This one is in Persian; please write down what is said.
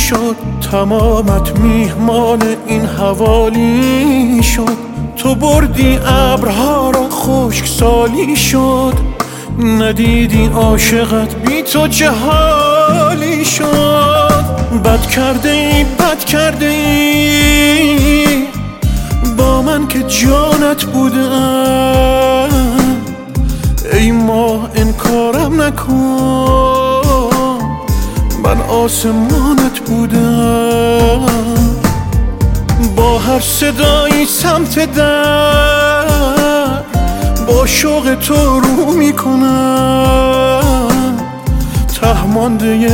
شد، تمامت میهمان این حوالی شد. تو بردی ابرها را خشک سالی شد، ندیدی عاشقت بی تو چه حالی شد. بد کرده ای، بد کرده ای با من که جانت بودم. ای ماه انکارم نکن، من آسمانت بودم. با هر صدایی سمت در، با شوق تو رو میکنم. ته مانده